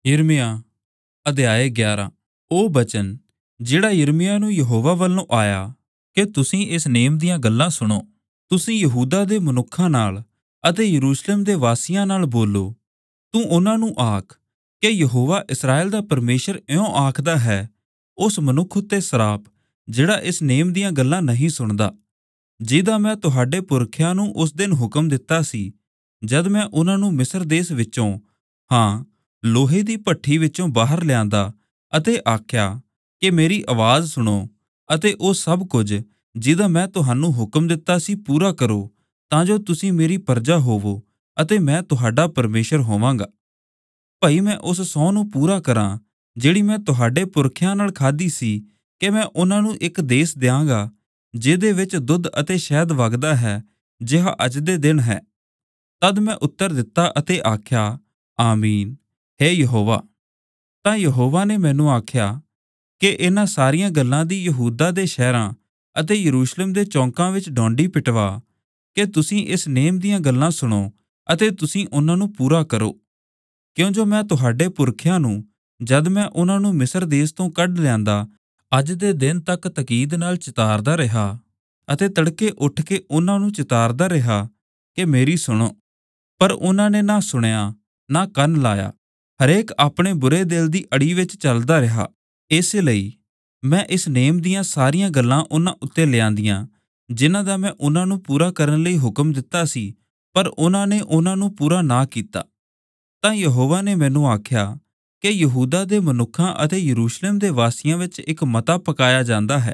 ਯਿਰਮੀਆ ਅਧਿਆਇ 11। ਉਹ ਬਚਨ ਜਿਹੜਾ ਯਿਰਮੀਆ ਨੂੰ ਯਹੋਵਾ ਵੱਲੋਂ ਆਇਆ ਕਿ ਤੁਸੀਂ ਇਸ ਨੇਮ ਦੀਆਂ ਗੱਲਾਂ ਸੁਣੋ। ਤੁਸੀਂ ਯਹੂਦਾ ਦੇ ਮਨੁੱਖਾਂ ਨਾਲ ਅਤੇ ਯਰੂਸ਼ਲਮ ਦੇ ਵਾਸੀਆਂ ਨਾਲ ਬੋਲੋ। ਤੂੰ ਉਹਨਾਂ ਨੂੰ ਆਖ ਕਿ ਯਹੋਵਾ ਇਸਰਾਏਲ ਦਾ ਪਰਮੇਸ਼ਰ ਇਉਂ ਆਖਦਾ ਹੈ, ਉਸ ਮਨੁੱਖ ਉੱਤੇ ਸਰਾਪ ਜਿਹੜਾ ਇਸ ਨੇਮ ਦੀਆਂ ਗੱਲਾਂ ਨਹੀਂ ਸੁਣਦਾ, ਜਿਹਦਾ ਮੈਂ ਤੁਹਾਡੇ ਪੁਰਖਿਆਂ ਨੂੰ ਉਸ ਦਿਨ ਹੁਕਮ ਦਿੱਤਾ ਸੀ, ਜਦ ਮੈਂ ਉਹਨਾਂ ਨੂੰ ਮਿਸਰ ਦੇਸ ਵਿੱਚੋਂ, ਹਾਂ, ਲੋਹੇ ਦੀ ਭੱਠੀ ਵਿੱਚੋਂ ਬਾਹਰ ਲਿਆਂਦਾ ਅਤੇ ਆਖਿਆ ਕਿ ਮੇਰੀ ਆਵਾਜ਼ ਸੁਣੋ ਅਤੇ ਉਹ ਸਭ ਕੁਝ ਜਿਹਦਾ ਮੈਂ ਤੁਹਾਨੂੰ ਹੁਕਮ ਦਿੱਤਾ ਸੀ ਪੂਰਾ ਕਰੋ, ਤਾਂ ਜੋ ਤੁਸੀਂ ਮੇਰੀ ਪਰਜਾ ਹੋਵੋ ਅਤੇ ਮੈਂ ਤੁਹਾਡਾ ਪਰਮੇਸ਼ਰ ਹੋਵਾਂਗਾ। ਭਈ ਮੈਂ ਉਸ ਸਹੁੰ ਨੂੰ ਪੂਰਾ ਕਰਾਂ ਜਿਹੜੀ ਮੈਂ ਤੁਹਾਡੇ ਪੁਰਖਿਆਂ ਨਾਲ ਖਾਧੀ ਸੀ ਕਿ ਮੈਂ ਉਹਨਾਂ ਨੂੰ ਇੱਕ ਦੇਸ ਦਿਆਂਗਾ ਜਿਹਦੇ ਵਿੱਚ ਦੁੱਧ ਅਤੇ ਸ਼ਹਿਦ ਵਗਦਾ ਹੈ, ਜਿਹਾ ਅੱਜ ਦੇ ਦਿਨ ਹੈ। ਤਦ ਮੈਂ ਉੱਤਰ ਦਿੱਤਾ ਅਤੇ ਆਖਿਆ, ਆਮੀਨ, ਹੇ ਯਹੋਵਾ। ਤਾਂ ਯਹੋਵਾ ਨੇ ਮੈਨੂੰ ਆਖਿਆ ਕਿ ਇਹਨਾਂ ਸਾਰੀਆਂ ਗੱਲਾਂ ਦੀ ਯਹੂਦਾ ਦੇ ਸ਼ਹਿਰਾਂ ਅਤੇ ਯਰੂਸ਼ਲਮ ਦੇ ਚੌਂਕਾਂ ਵਿੱਚ ਡੌਂਡੀ ਪਿਟਵਾ ਕਿ ਤੁਸੀਂ ਇਸ ਨੇਮ ਦੀਆਂ ਗੱਲਾਂ ਸੁਣੋ ਅਤੇ ਤੁਸੀਂ ਉਹਨਾਂ ਨੂੰ ਪੂਰਾ ਕਰੋ। ਕਿਉਂ ਜੋ ਮੈਂ ਤੁਹਾਡੇ ਪੁਰਖਿਆਂ ਨੂੰ, ਜਦ ਮੈਂ ਉਹਨਾਂ ਨੂੰ ਮਿਸਰ ਦੇਸ ਤੋਂ ਕੱਢ ਲਿਆਂਦਾ, ਅੱਜ ਦੇ ਦਿਨ ਤੱਕ ਤਕੀਦ ਨਾਲ ਚਿਤਾਰਦਾ ਰਿਹਾ ਅਤੇ ਤੜਕੇ ਉੱਠ ਕੇ ਉਹਨਾਂ ਨੂੰ ਚਿਤਾਰਦਾ ਰਿਹਾ ਕਿ ਮੇਰੀ ਸੁਣੋ। ਪਰ ਉਹਨਾਂ ਨੇ ਨਾ ਸੁਣਿਆ, ਨਾ ਕੰਨ ਲਾਇਆ। ਹਰੇਕ ਆਪਣੇ ਬੁਰੇ ਦਿਲ ਦੀ ਅੜੀ ਵਿੱਚ ਚੱਲਦਾ ਰਿਹਾ। ਇਸੇ ਲਈ ਮੈਂ ਇਸ ਨੇਮ ਦੀਆਂ ਸਾਰੀਆਂ ਗੱਲਾਂ ਉਹਨਾਂ ਉੱਤੇ ਲਿਆਂਦੀਆਂ, ਜਿਨ੍ਹਾਂ ਦਾ ਮੈਂ ਉਹਨਾਂ ਨੂੰ ਪੂਰਾ ਕਰਨ ਲਈ ਹੁਕਮ ਦਿੱਤਾ ਸੀ, ਪਰ ਉਹਨਾਂ ਨੇ ਉਹਨਾਂ ਨੂੰ ਪੂਰਾ ਨਾ ਕੀਤਾ। ਤਾਂ ਯਹੋਵਾ ਨੇ ਮੈਨੂੰ ਆਖਿਆ ਕਿ ਯਹੂਦਾ ਦੇ ਮਨੁੱਖਾਂ ਅਤੇ ਯਰੂਸ਼ਲਮ ਦੇ ਵਾਸੀਆਂ ਵਿੱਚ ਇੱਕ ਮਤਾ ਪਕਾਇਆ ਜਾਂਦਾ ਹੈ।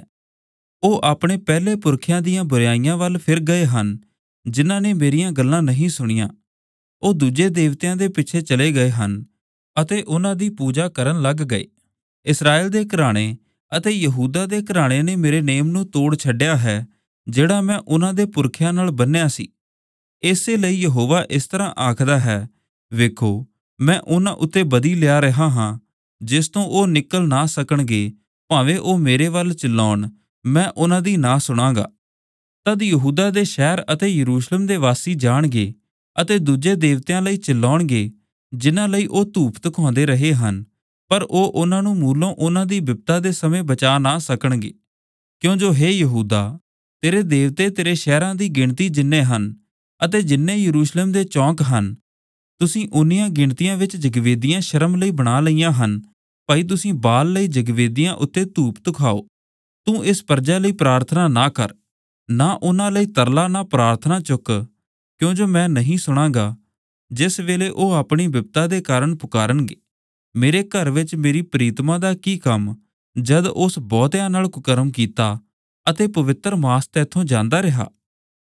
ਉਹ ਆਪਣੇ ਪਹਿਲੇ ਪੁਰਖਿਆਂ ਦੀਆਂ ਬੁਰਾਈਆਂ ਵੱਲ ਫਿਰ ਗਏ ਹਨ, ਜਿਨ੍ਹਾਂ ਨੇ ਮੇਰੀਆਂ ਗੱਲਾਂ ਨਹੀਂ ਸੁਣੀਆਂ। ਉਹ ਦੂਜੇ ਦੇਵਤਿਆਂ ਦੇ ਪਿੱਛੇ ਚਲੇ ਗਏ ਹਨ ਅਤੇ ਉਹਨਾਂ ਦੀ ਪੂਜਾ ਕਰਨ ਲੱਗ ਗਏ। ਇਸਰਾਏਲ ਦੇ ਘਰਾਣੇ ਅਤੇ ਯਹੂਦਾ ਦੇ ਘਰਾਣੇ ਨੇ ਮੇਰੇ ਨੇਮ ਨੂੰ ਤੋੜ ਛੱਡਿਆ ਹੈ, ਜਿਹੜਾ ਮੈਂ ਉਹਨਾਂ ਦੇ ਪੁਰਖਿਆਂ ਨਾਲ ਬੰਨ੍ਹਿਆ ਸੀ। ਇਸੇ ਲਈ ਯਹੋਵਾ ਇਸ ਤਰ੍ਹਾਂ ਆਖਦਾ ਹੈ, ਵੇਖੋ, ਮੈਂ ਉਹਨਾਂ ਉੱਤੇ ਬਦੀ ਲਿਆ ਰਿਹਾ ਹਾਂ, ਜਿਸ ਤੋਂ ਉਹ ਨਿਕਲ ਨਾ ਸਕਣਗੇ। ਭਾਵੇਂ ਉਹ ਮੇਰੇ ਵੱਲ ਚਿল্ਲਾਉਣ, ਮੈਂ ਉਹਨਾਂ ਦੀ ਨਾ ਸੁਣਾਂਗਾ। ਤਦ ਯਹੂਦਾ ਦੇ ਸ਼ਹਿਰ ਅਤੇ ਯਰੂਸ਼ਲਮ ਦੇ ਵਾਸੀ ਜਾਣਗੇ ਅਤੇ ਦੂਜੇ ਦੇਵਤਿਆਂ ਲਈ ਚਿল্ਲਾਉਣਗੇ, ਜਿਨ੍ਹਾਂ ਲਈ ਉਹ ਧੂਪ ਦਿਖਾਉਂਦੇ ਰਹੇ ਹਨ, ਪਰ ਉਹ ਉਹਨਾਂ ਨੂੰ ਮੂਲੋਂ ਉਹਨਾਂ ਦੀ ਬਿਪਤਾ ਦੇ ਸਮੇਂ ਬਚਾ ਨਾ ਸਕਣਗੇ। ਕਿਉਂ ਜੋ ਹੇ ਯਹੂਦਾ, ਤੇਰੇ ਦੇਵਤੇ ਤੇਰੇ ਸ਼ਹਿਰਾਂ ਦੀ ਗਿਣਤੀ ਜਿੰਨੇ ਹਨ ਅਤੇ ਜਿੰਨੇ ਯਰੂਸ਼ਲਮ ਦੇ ਚੌਂਕ ਹਨ, ਤੁਸੀਂ ਉਨੀਆਂ ਗਿਣਤੀਆਂ ਵਿੱਚ ਜਗਵੇਦੀਆਂ ਸ਼ਰਮ ਲਈ ਬਣਾ ਲਈਆਂ ਹਨ। ਭਾਈ ਤੁਸੀਂ ਬਾਲ ਲਈ ਜਗਵੇਦੀਆਂ ਉੱਤੇ ਧੂਪ ਦਿਖਾਓ। ਤੂੰ ਇਸ ਪਰਜਾ ਲਈ ਪ੍ਰਾਰਥਨਾ ਨਾ ਕਰ, ਨਾ ਉਹਨਾਂ ਲਈ ਤਰਲਾ, ਨਾ ਪ੍ਰਾਰਥਨਾ ਚੁੱਕ, ਕਿਉਂ ਜੋ ਮੈਂ ਨਹੀਂ ਸੁਣਾਂਗਾ। ਜਿਸ ਵੇਲੇ ਉਹ ਆਪਣੀ ਬਿਪਤਾ ਦੇ ਕਾਰਨ ਪੁਕਾਰਨਗੇ, ਮੇਰੇ ਘਰ ਵਿੱਚ ਮੇਰੀ ਪ੍ਰੀਤਮਾ ਦਾ ਕੀ ਕੰਮ, ਜਦ ਉਸ ਬਹੁਤਿਆਂ ਨਾਲ ਕੁਕਰਮ ਕੀਤਾ ਅਤੇ ਪਵਿੱਤਰ ਮਾਸ ਤੈਥੋਂ ਜਾਂਦਾ ਰਿਹਾ।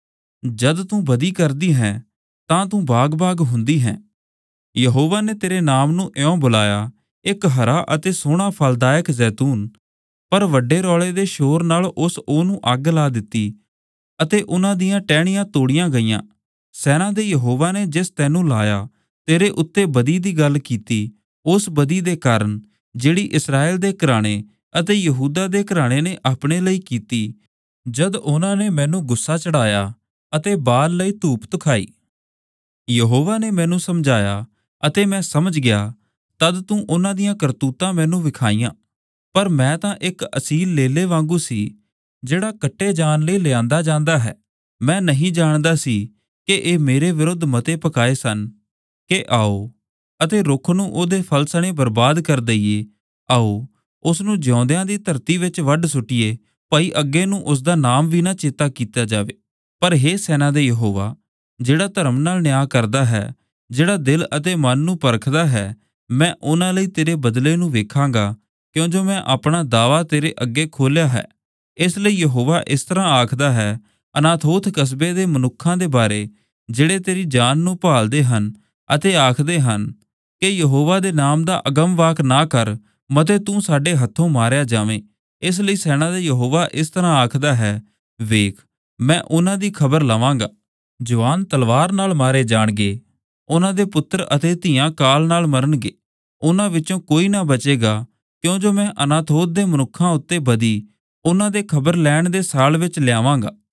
ਜਦ ਤੂੰ ਬਦੀ ਕਰਦੀ ਹੈ ਤਾਂ ਤੂੰ ਬਾਗ-ਬਾਗ ਹੁੰਦੀ ਹੈ। ਯਹੋਵਾ ਨੇ ਤੇਰੇ ਨਾਮ ਨੂੰ ਇਉਂ ਬੁਲਾਇਆ, ਇੱਕ ਹਰਾ ਅਤੇ ਸੋਹਣਾ ਫਲਦਾਇਕ ਜ਼ੈਤੂਨ। ਪਰ ਵੱਡੇ ਰੌਲੇ ਦੇ ਸ਼ੋਰ ਨਾਲ ਉਹਨੂੰ ਅੱਗ ਲਾ ਦਿੱਤੀ ਅਤੇ ਉਹਨਾਂ ਦੀਆਂ ਟਹਿਣੀਆਂ ਤੋੜੀਆਂ ਗਈਆਂ। ਸੈਨਾ ਦੇ ਯਹੋਵਾ ਨੇ ਜਿਸ ਤੈਨੂੰ ਲਾਇਆ, ਤੇਰੇ ਉੱਤੇ ਬਦੀ ਦੀ ਗੱਲ ਕੀਤੀ, ਉਸ ਬਦੀ ਦੇ ਕਾਰਨ ਜਿਹੜੀ ਇਸਰਾਏਲ ਦੇ ਘਰਾਣੇ ਅਤੇ ਯਹੂਦਾ ਦੇ ਘਰਾਣੇ ਨੇ ਆਪਣੇ ਲਈ ਕੀਤੀ, ਜਦ ਉਹਨਾਂ ਨੇ ਮੈਨੂੰ ਗੁੱਸਾ ਚੜ੍ਹਾਇਆ ਅਤੇ ਬਾਲ ਲਈ ਧੂਪ ਦਿਖਾਈ। ਯਹੋਵਾ ਨੇ ਮੈਨੂੰ ਸਮਝਾਇਆ ਅਤੇ ਮੈਂ ਸਮਝ ਗਿਆ। ਤਦ ਤੂੰ ਉਹਨਾਂ ਦੀਆਂ ਕਰਤੂਤਾਂ ਮੈਨੂੰ ਵਿਖਾਈਆਂ। ਪਰ ਮੈਂ ਤਾਂ ਇੱਕ ਅਸੀਲ ਲੇਲੇ ਵਾਂਗੂ ਸੀ, ਜਿਹੜਾ ਕੱਟੇ ਜਾਣ ਲਈ ਲਿਆਂਦਾ ਜਾਂਦਾ ਹੈ। ਮੈਂ ਨਹੀਂ ਜਾਣਦਾ ਸੀ ਕਿ ਇਹ ਮੇਰੇ ਵਿਰੁੱਧ ਮਤੇ ਪਕਾਏ ਸਨ ਕਿ ਆਓ ਅਤੇ ਰੁੱਖ ਨੂੰ ਉਹਦੇ ਫਲ ਸਣੇ ਬਰਬਾਦ ਕਰ ਦਈਏ। ਆਓ ਉਸ ਨੂੰ ਜਿਉਂਦਿਆਂ ਦੀ ਧਰਤੀ ਵਿੱਚ ਵੱਢ ਸੁੱਟੀਏ, ਭਾਈ ਅੱਗੇ ਨੂੰ ਉਸ ਦਾ ਨਾਮ ਵੀ ਨਾ ਚੇਤਾ ਕੀਤਾ ਜਾਵੇ। ਪਰ ਹੇ ਸੈਨਾ ਦੇ ਯਹੋਵਾ, ਜਿਹੜਾ ਧਰਮ ਨਾਲ ਨਿਆਂ ਕਰਦਾ ਹੈ, ਜਿਹੜਾ ਦਿਲ ਅਤੇ ਮਨ ਨੂੰ ਪਰਖਦਾ ਹੈ, ਮੈਂ ਉਹਨਾਂ ਲਈ ਤੇਰੇ ਬਦਲੇ ਨੂੰ ਵੇਖਾਂਗਾ, ਕਿਉਂ ਜੋ ਮੈਂ ਆਪਣਾ ਦਾਵਾ ਤੇਰੇ ਅੱਗੇ ਖੋਲ੍ਹਿਆ ਹੈ। ਇਸ ਲਈ ਯਹੋਵਾ ਇਸ ਤਰ੍ਹਾਂ ਆਖਦਾ ਹੈ, ਅਨਾਥੋਥ ਕਸਬੇ ਦੇ ਮਨੁੱਖਾਂ ਦੇ ਬਾਰੇ, ਜਿਹੜੇ ਤੇਰੀ ਜਾਨ ਨੂੰ ਭਾਲਦੇ ਹਨ ਅਤੇ ਆਖਦੇ ਹਨ ਕਿ ਯਹੋਵਾ ਦੇ ਨਾਮ ਦਾ ਅਗਮ-ਵਾਕ ਨਾ ਕਰ, ਮਤੇ ਤੂੰ ਸਾਡੇ ਹੱਥੋਂ ਮਾਰਿਆ ਜਾਵੇਂ। ਇਸ ਲਈ ਸੈਨਾ ਦੇ ਯਹੋਵਾ ਇਸ ਤਰ੍ਹਾਂ ਆਖਦਾ ਹੈ, ਵੇਖ, ਮੈਂ ਉਹਨਾਂ ਦੀ ਖਬਰ ਲਵਾਂਗਾ। ਜਵਾਨ ਤਲਵਾਰ ਨਾਲ ਮਾਰੇ ਜਾਣਗੇ, ਉਹਨਾਂ ਦੇ ਪੁੱਤਰ ਅਤੇ ਧੀਆਂ ਕਾਲ ਨਾਲ ਮਰਨਗੇ, ਉਹਨਾਂ ਵਿੱਚੋਂ ਕੋਈ ਨਾ ਬਚੇਗਾ। ਕਿਉਂ ਜੋ ਮੈਂ ਅਨਾਥੋਥ ਦੇ ਮਨੁੱਖਾਂ ਉੱਤੇ ਬਦੀ ਉਹਨਾਂ ਦੇ ਖਬਰ ਲੈਣ ਦੇ ਸਾਲ ਵਿੱਚ ਲਿਆਵਾਂਗਾ।